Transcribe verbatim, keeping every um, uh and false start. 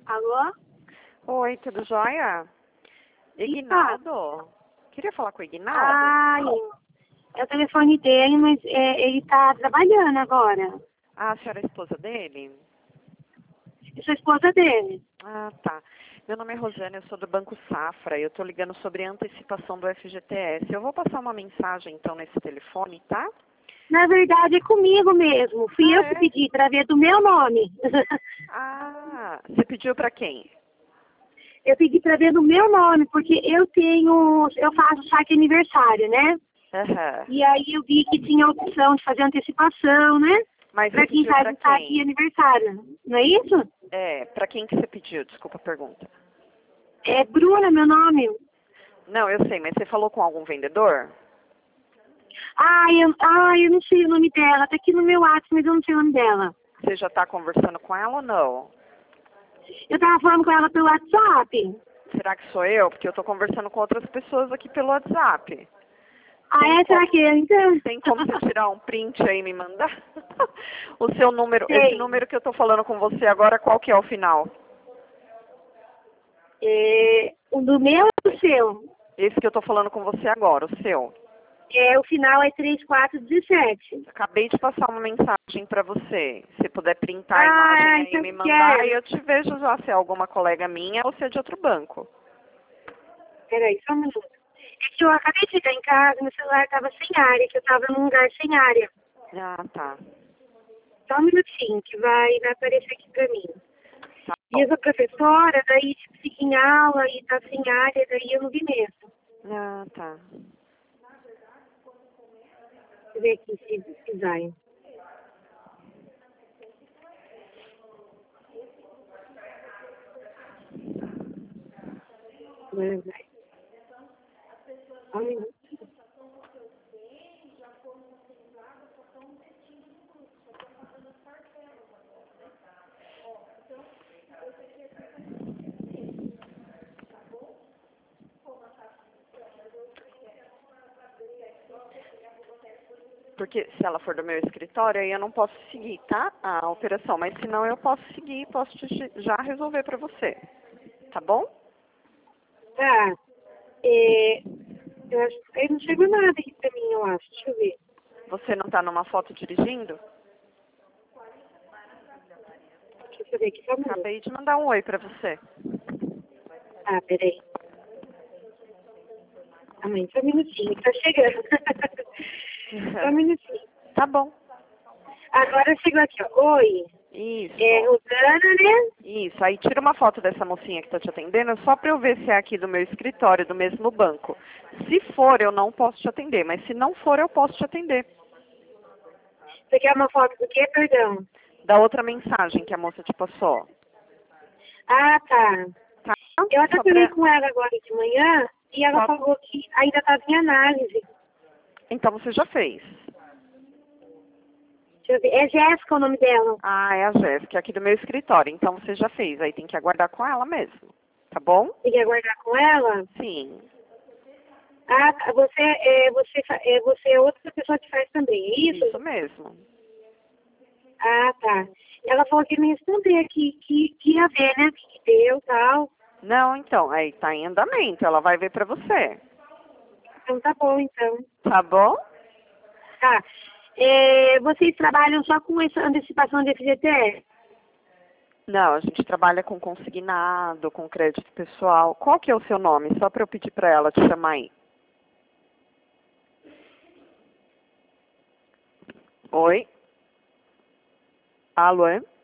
Alô? Oi, tudo jóia? Ignaldo? Queria falar com o Ignaldo. Ai, é o telefone dele, mas é, ele tá trabalhando agora. Ah, a senhora é esposa dele? Eu sou esposa dele. Ah, tá. Meu nome é Rosane, eu sou do Banco Safra e eu estou ligando sobre a antecipação do F G T S. Eu vou passar uma mensagem, então, nesse telefone, tá? Na verdade, é comigo mesmo. Fui Ah, eu é? que pedi pra ver do meu nome. Ah, você pediu para quem? Eu pedi pra ver do meu nome, porque eu tenho, eu faço saque aniversário, né? Aham. E aí eu vi que tinha a opção de fazer antecipação, né? Mas Pra você quem pediu faz para o saque quem? aniversário. Não é isso? É, para quem que você pediu? Desculpa a pergunta. É Bruna, meu nome. Não, eu sei, mas você falou com algum vendedor? Ai, eu, ai, eu não sei o nome dela. Tá aqui no meu WhatsApp, mas eu não sei o nome dela. Você já está conversando com ela ou não? Eu tava falando com ela pelo WhatsApp. Será que sou eu? Porque eu estou conversando com outras pessoas aqui pelo WhatsApp. Ah, Tem é? Será como, que é, então? tem como você tirar um print aí e me mandar? O seu número, esse Sei. número que eu estou falando com você agora, qual que é o final? É, o do meu ou do seu? Esse que eu estou falando com você agora, o seu. É, o final é três quatro um sete. Acabei de passar uma mensagem para você. Se puder printar a imagem Ah, aí e então me mandar, quero. aí eu te vejo já se é alguma colega minha ou se é de outro banco. Peraí, só um minuto. É que eu acabei de chegar em casa, meu celular tava sem área, que eu tava num lugar sem área. Ah, tá. Só um minutinho, que vai, vai aparecer aqui pra mim. Tá E bom. essa professora, daí tipo, fica em aula e tá sem área, daí eu não vi mesmo. Ah, tá. Deixa eu ver aqui se, se vai. Agora vai. Só um minuto. Porque se ela for do meu escritório, aí eu não posso seguir, tá? A operação. Mas se não, eu posso seguir, posso te- já resolver para você. Tá bom? Tá. É, eu acho que aí não chegou nada aqui pra mim, eu acho. Deixa eu ver. Você não tá numa foto dirigindo? Deixa eu ver aqui, só um minuto. Acabei de mandar um oi para você. Ah, peraí. Ah, mãe, só um minutinho, tá chegando. Só um minutinho. Tá bom. Agora chegou aqui, ó. Oi. Isso. É Rosana, né? Isso. Aí tira uma foto dessa mocinha que tá te atendendo, só para eu ver se é aqui do meu escritório, do mesmo banco. Se for, eu não posso te atender. Mas se não for, eu posso te atender. Você quer uma foto do quê, perdão? Da outra mensagem que a moça te passou. Ah, tá. Tá? Eu até Só falei pra... com ela agora de manhã e ela Só... falou que ainda estava em análise. Então você já fez. Deixa eu ver. É Jéssica o nome dela. Ah, é a Jéssica, aqui do meu escritório. Então você já fez. Aí tem que aguardar com ela mesmo. Tá bom? Tem que aguardar com ela? Sim. Ah, tá. Você é, você, fa- é, você é outra pessoa que faz também, é isso? Isso mesmo. Ah, tá. Ela falou que me responder aqui, que, que ia ver, né? O que, que deu e tal. Não, então, aí tá em andamento. Ela vai ver pra você. Então tá bom, então. Tá bom? Tá. É, vocês trabalham só com essa antecipação de F G T S? Não, a gente trabalha com consignado, com crédito pessoal. Qual que é o seu nome? Só para eu pedir para ela te chamar aí. Oi? Alô?